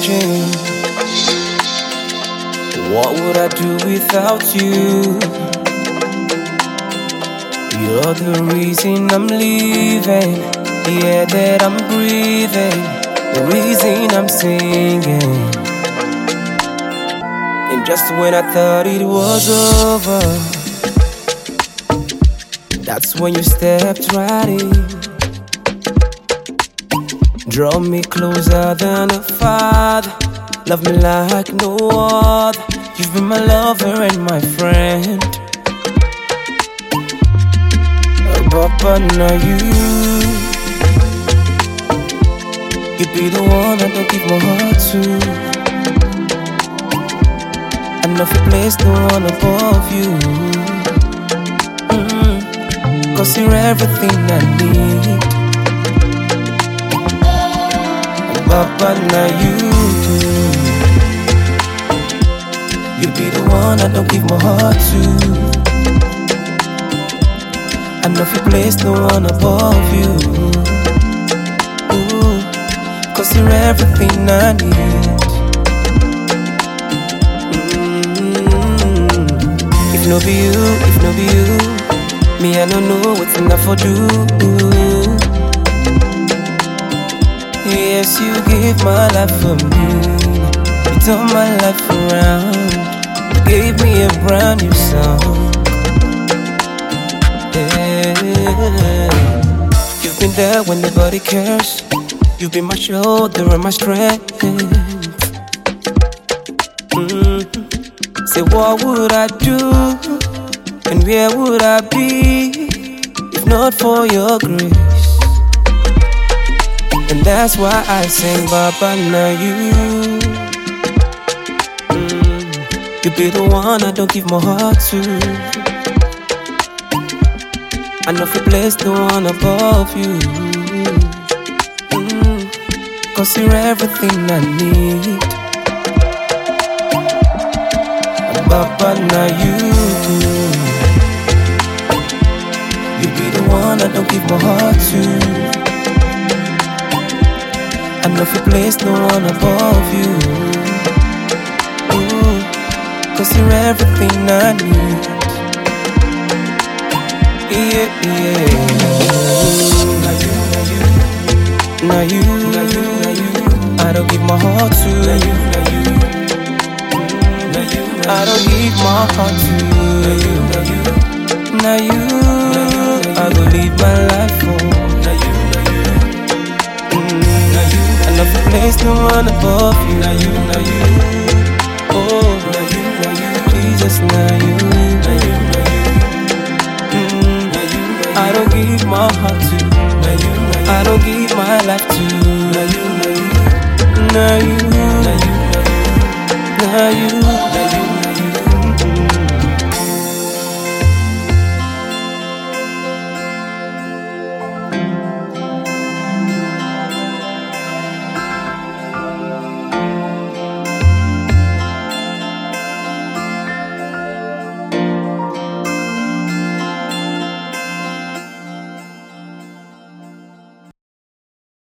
changing. What would I do without you? You're the reason I'm leaving, the air that I'm breathing, the reason I'm singing. And just when I thought it was over, that's when you stepped right in. Draw me closer than a father, love me like no other. You've been my lover and my friend. But now you be the one I don't give my heart to. I know if you place no one above you. Cause you're everything I need. But now you be the one I don't give my heart to. I know if you place no one above you. Ooh, cause you're everything I need. If no be you, me I don't know what's enough for do. Yes, you give my life for me. You turn my life around. You gave me a brand new song. You've been there when nobody cares. You've been my shoulder and my strength. Say what would I do and where would I be if not for your grace? And that's why I sing Baba now you be the one I don't give my heart to. I know if you place the one above you. Cause you're everything I need. But now you be the one I don't give my heart to. I know if you place the one above you. Cause you're everything I need. Yeah. Now you, I don't give my heart to. I don't give my heart to. Now you, I will leave my life for. I love the place no one above you. Oh, Jesus, now you. I don't give my heart to. I don't give my life to.